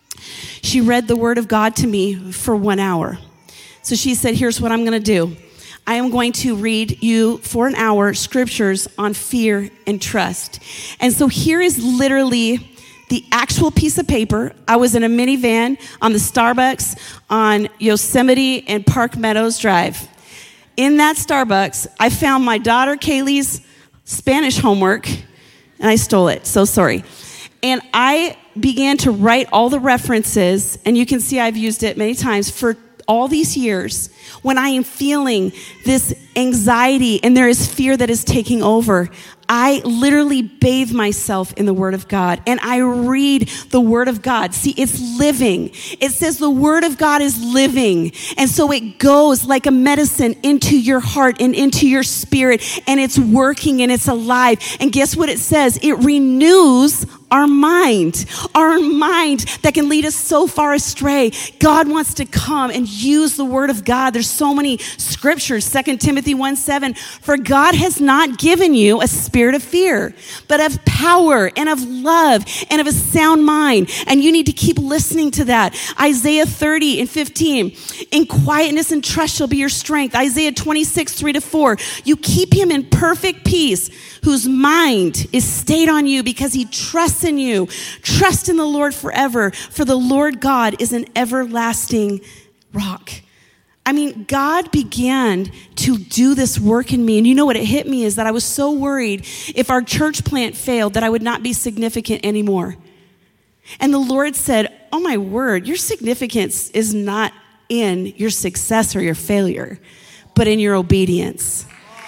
She read the word of God to me for one hour. So she said, here's what I'm going to do. I am going to read you for an hour scriptures on fear and trust. And so here is literally the actual piece of paper. I was in a minivan on the Starbucks on Yosemite and Park Meadows Drive. In that Starbucks, I found my daughter Kaylee's Spanish homework, and I stole it. So sorry. And I began to write all the references, and you can see I've used it many times for all these years when I am feeling this anxiety and there is fear that is taking over. I literally bathe myself in the Word of God and I read the Word of God. See, it's living. It says the Word of God is living. And so it goes like a medicine into your heart and into your spirit, and it's working and it's alive. And guess what it says? It renews our mind, our mind that can lead us so far astray. God wants to come and use the Word of God. There's so many scriptures. Second Timothy one seven, for God has not given you a spirit of fear, but of power and of love and of a sound mind. And you need to keep listening to that. Isaiah thirty and fifteen, in quietness and trust shall be your strength. Isaiah twenty-six, three to four, you keep him in perfect peace, whose mind is stayed on you because he trusts in you. Trust in the Lord forever, for the Lord God is an everlasting rock. I mean, God began to do this work in me. And you know what it hit me is that I was so worried if our church plant failed that I would not be significant anymore. And the Lord said, oh my word, your significance is not in your success or your failure, but in your obedience.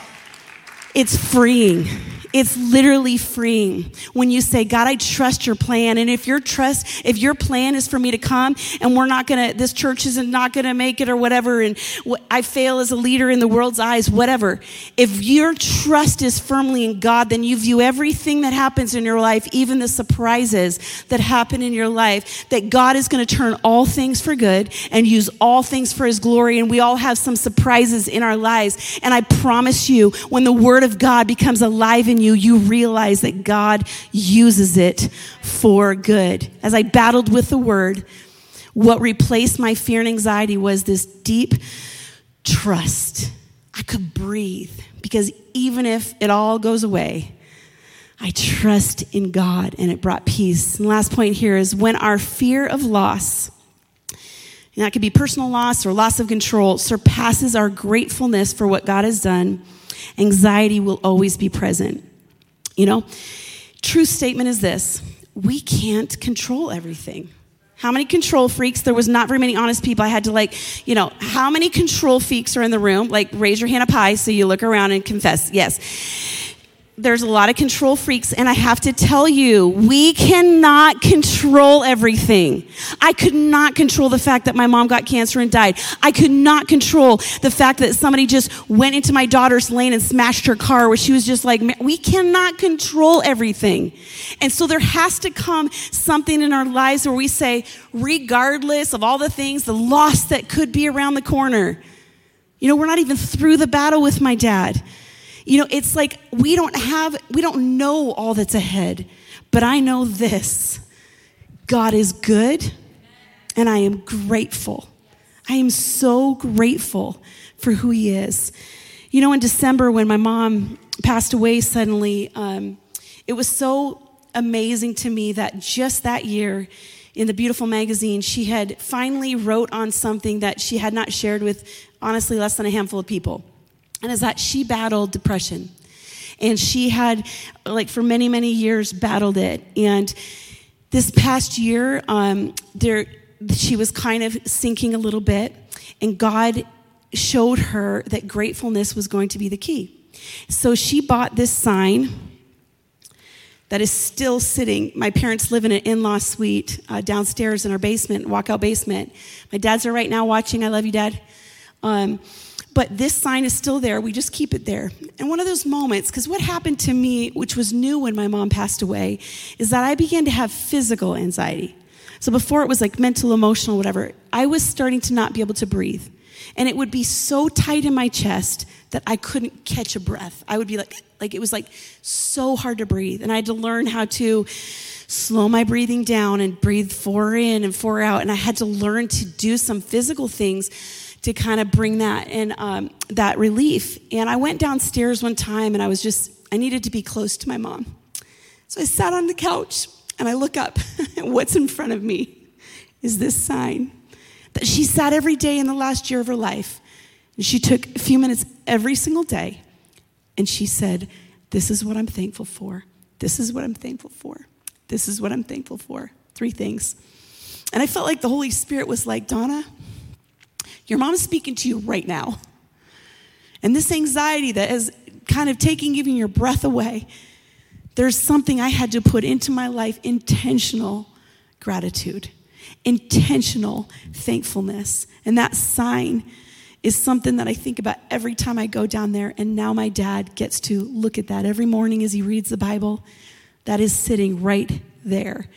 It's freeing. It's literally freeing when you say, God, I trust your plan. And if your trust, if your plan is for me to come and we're not going to, this church is not going to make it or whatever, and I fail as a leader in the world's eyes, whatever. If your trust is firmly in God, then you view everything that happens in your life, even the surprises that happen in your life, that God is going to turn all things for good and use all things for his glory. And we all have some surprises in our lives. And I promise you, when the word of God becomes alive in you, you realize that God uses it for good. As I battled with the word, what replaced my fear and anxiety was this deep trust. I could breathe because even if it all goes away, I trust in God, and it brought peace. And the last point here is when our fear of loss, and that could be personal loss or loss of control, surpasses our gratefulness for what God has done, anxiety will always be present. You know, true statement is this: we can't control everything. How many control freaks? There was not very many honest people. I had to like, you know, how many control freaks are in the room? Like, raise your hand up high so you look around and confess. Yes. There's a lot of control freaks, and I have to tell you, we cannot control everything. I could not control the fact that my mom got cancer and died. I could not control the fact that somebody just went into my daughter's lane and smashed her car, where she was just like, we cannot control everything. And so there has to come something in our lives where we say, regardless of all the things, the loss that could be around the corner, you know, we're not even through the battle with my dad. You know, it's like we don't have, we don't know all that's ahead, but I know this: God is good, and I am grateful. I am so grateful for who he is. You know, in December when my mom passed away suddenly, um, it was so amazing to me that just that year in the Beautiful magazine, she had finally wrote on something that she had not shared with, honestly, less than a handful of people. And is that she battled depression. And she had, like, for many, many years battled it. And this past year, um, there, she was kind of sinking a little bit. And God showed her that gratefulness was going to be the key. So she bought this sign that is still sitting. My parents live in an in-law suite uh, downstairs in our basement, walkout basement. My dad's there right now watching. I love you, Dad. Um, but this sign is still there. We just keep it there. And one of those moments, because what happened to me, which was new when my mom passed away, is that I began to have physical anxiety. So before it was like mental, emotional, whatever, I was starting to not be able to breathe. And it would be so tight in my chest that I couldn't catch a breath. I would be like, like it was like so hard to breathe. And I had to learn how to slow my breathing down and breathe four in and four out. And I had to learn to do some physical things to kind of bring that and um, that relief. And I went downstairs one time and I was just, I needed to be close to my mom. So I sat on the couch and I look up and what's in front of me is this sign that she sat every day in the last year of her life. And she took a few minutes every single day and she said, this is what I'm thankful for. This is what I'm thankful for. This is what I'm thankful for. Three things. And I felt like the Holy Spirit was like, Donna, your mom's speaking to you right now. And this anxiety that is kind of taking even your breath away, there's something I had to put into my life, intentional gratitude, intentional thankfulness. And that sign is something that I think about every time I go down there. And now my dad gets to look at that every morning as he reads the Bible. That is sitting right there.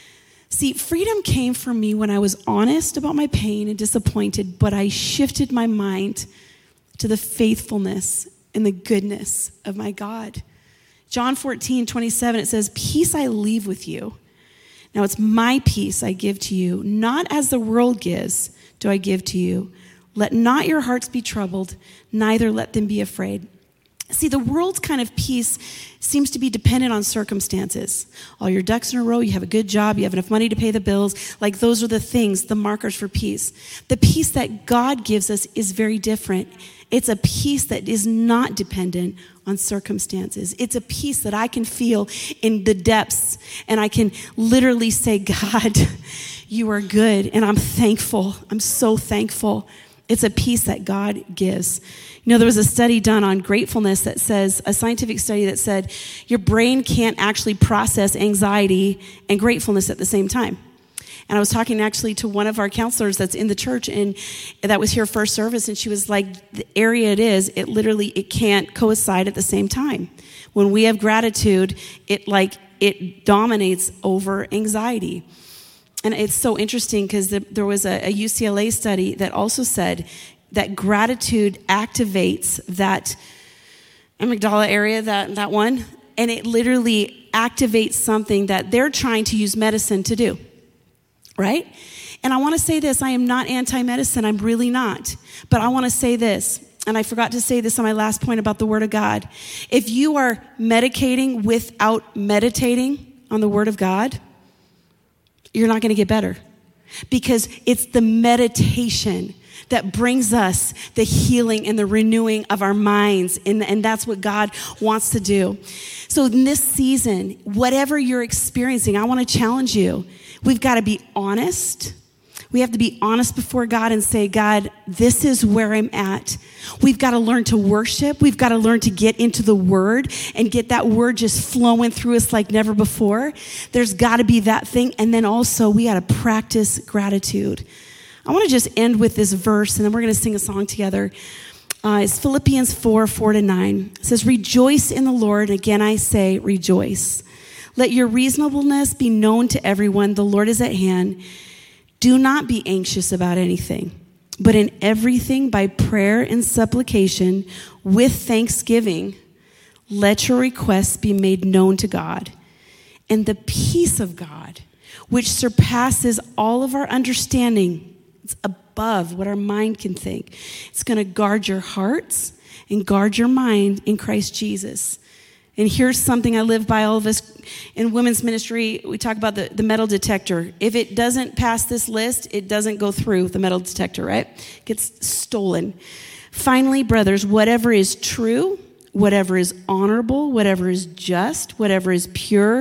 See, freedom came for me when I was honest about my pain and disappointed, but I shifted my mind to the faithfulness and the goodness of my God. John fourteen twenty-seven, it says, peace I leave with you. Now it's my peace I give to you, not as the world gives do I give to you. Let not your hearts be troubled, neither let them be afraid. See, the world's kind of peace seems to be dependent on circumstances. All your ducks in a row, you have a good job, you have enough money to pay the bills. Like those are the things, the markers for peace. The peace that God gives us is very different. It's a peace that is not dependent on circumstances. It's a peace that I can feel in the depths, and I can literally say, God, you are good, and I'm thankful. I'm so thankful. It's a peace that God gives. You know, there was a study done on gratefulness that says, a scientific study that said, your brain can't actually process anxiety and gratefulness at the same time. And I was talking actually to one of our counselors that's in the church and that was here first service, and she was like, the area it is, it literally, it can't coincide at the same time. When we have gratitude, it like, it dominates over anxiety. And it's so interesting because the, there was a, a U C L A study that also said that gratitude activates that amygdala area, that, that one, and it literally activates something that they're trying to use medicine to do, right? And I want to say this, I am not anti-medicine, I'm really not. But I want to say this, and I forgot to say this on my last point about the Word of God. If you are medicating without meditating on the Word of God, you're not going to get better, because it's the meditation that brings us the healing and the renewing of our minds, and, and that's what God wants to do. So in this season, whatever you're experiencing, I want to challenge you. We've got to be honest. We have to be honest before God and say, God, this is where I'm at. We've got to learn to worship. We've got to learn to get into the Word and get that Word just flowing through us like never before. There's got to be that thing. And then also we got to practice gratitude. I want to just end with this verse, and then we're going to sing a song together. Uh, it's Philippians four, four to nine. It says, rejoice in the Lord. Again, I say rejoice. Let your reasonableness be known to everyone. The Lord is at hand. Do not be anxious about anything, but in everything by prayer and supplication with thanksgiving, let your requests be made known to God. And the peace of God, which surpasses all of our understanding, it's above what our mind can think. It's going to guard your hearts and guard your mind in Christ Jesus. And here's something I live by. All of us in women's ministry, we talk about the, the metal detector. If it doesn't pass this list, it doesn't go through the metal detector, right? It gets stolen. Finally, brothers, whatever is true, whatever is honorable, whatever is just, whatever is pure,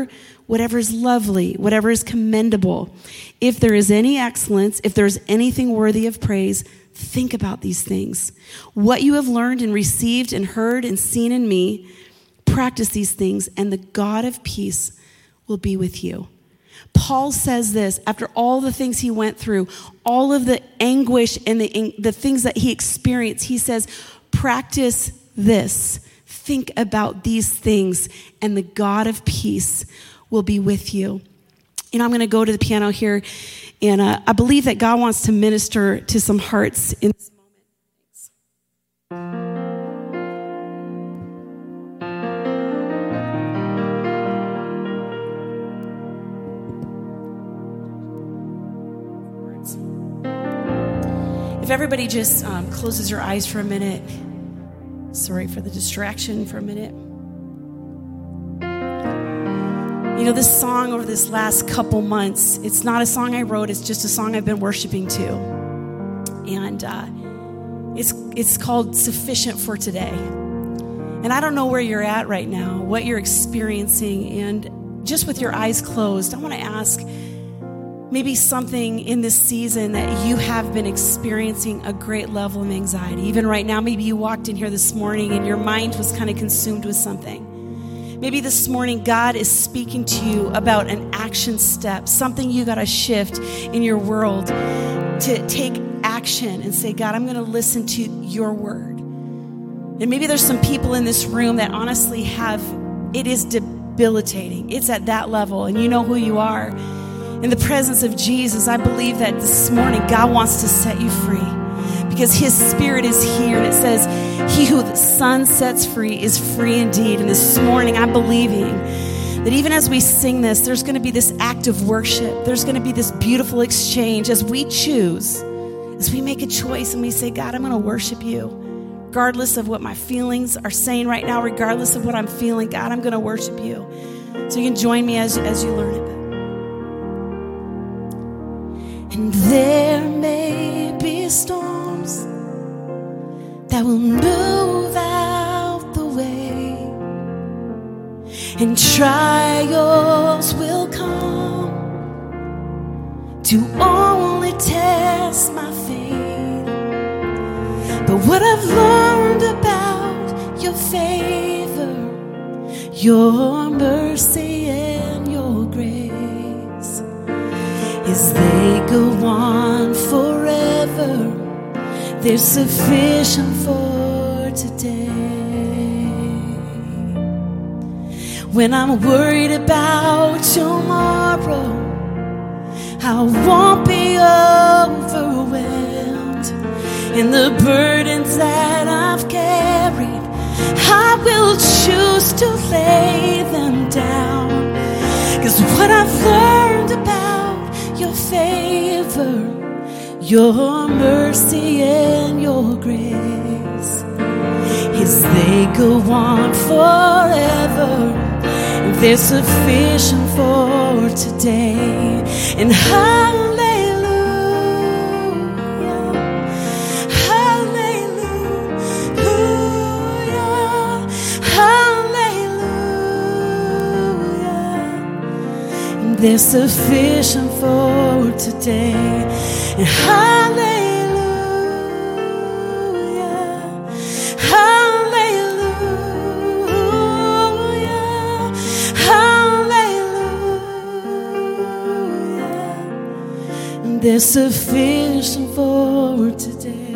whatever is lovely, whatever is commendable, if there is any excellence, if there's anything worthy of praise, think about these things. What you have learned and received and heard and seen in me, practice these things, and the God of peace will be with you. Paul says this after all the things he went through, all of the anguish and the, the things that he experienced. He says, practice this. Think about these things, and the God of peace will be with you. You know, I'm going to go to the piano here, and uh, I believe that God wants to minister to some hearts in this moment. If everybody just um, closes your eyes for a minute. Sorry for the distraction for a minute. You know, this song over this last couple months, it's not a song I wrote, it's just a song I've been worshiping to. And uh, it's, it's called Sufficient for Today. And I don't know where you're at right now, what you're experiencing, and just with your eyes closed, I want to ask, maybe something in this season that you have been experiencing a great level of anxiety. Even right now, maybe you walked in here this morning and your mind was kind of consumed with something. Maybe this morning God is speaking to you about an action step, something you got to shift in your world to take action and say, God, I'm going to listen to your word. And maybe there's some people in this room that honestly have, it is debilitating. It's at that level, and you know who you are. In the presence of Jesus, I believe that this morning God wants to set you free because his spirit is here. And it says, he who the Son sets free is free indeed. And this morning I'm believing that even as we sing this, there's going to be this act of worship. There's going to be this beautiful exchange as we choose, as we make a choice and we say, God, I'm going to worship you. Regardless of what my feelings are saying right now, regardless of what I'm feeling, God, I'm going to worship you. So you can join me as, as you learn it. And there may be storms that will move out the way, and trials will come to only test my faith. But what I've learned about your favor, your mercy and your grace, is they go on forever. They're sufficient for today. When I'm worried about tomorrow, I won't be overwhelmed. And the burdens that I've carried, I will choose to lay them down. 'Cause what I've learned about your favor, your mercy and your grace is they go on forever, and they're sufficient for today. And hallelujah, hallelujah, hallelujah, and they're sufficient for today. And hallelujah, hallelujah, hallelujah, and they're sufficient for today.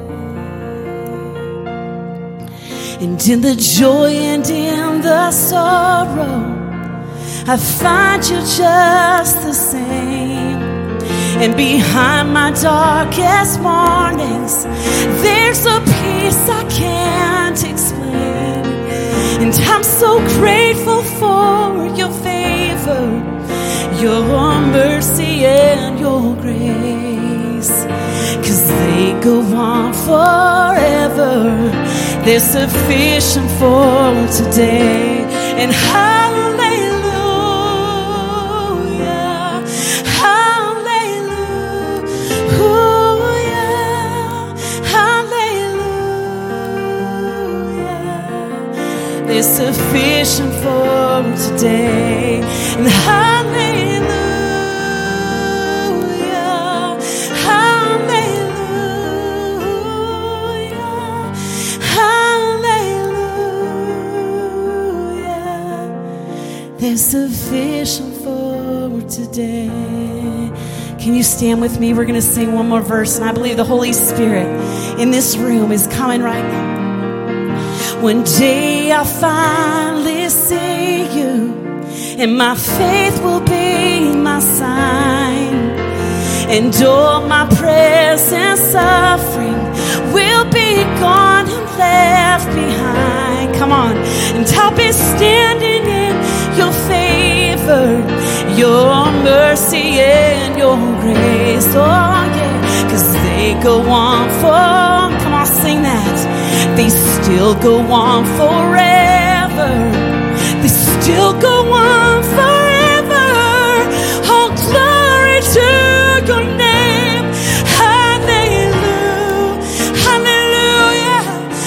And in the joy and in the sorrow, I find you just the same. And behind my darkest mornings, there's a peace I can't explain. And I'm so grateful for your favor, your mercy and your grace. 'Cause they go on forever. They're sufficient for today. And hallelujah, they're sufficient for for today. And hallelujah, hallelujah, hallelujah. There's sufficient for today. Can you stand with me? We're going to sing one more verse, and I believe the Holy Spirit in this room is coming right now. One day I'll finally see you, and my faith will be my sign, and all my prayers and suffering will be gone and left behind. Come on. And I'll be standing in your favor, your mercy and your grace. Oh yeah, 'cause they go on for, come on, sing that. They still go on forever. They still go on forever. All glory to your name. Hallelujah, hallelujah,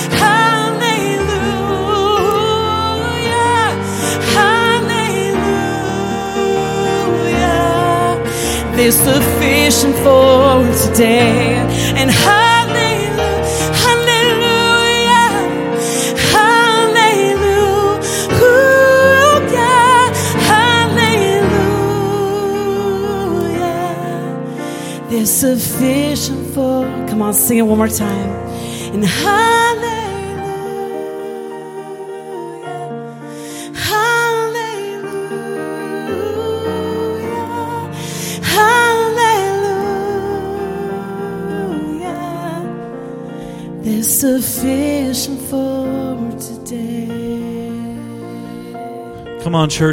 hallelujah, hallelujah. There's sufficient for today. And hallelujah, there's sufficient for, come on, sing it one more time. And hallelujah, hallelujah, hallelujah. There's sufficient for today. Come on, church.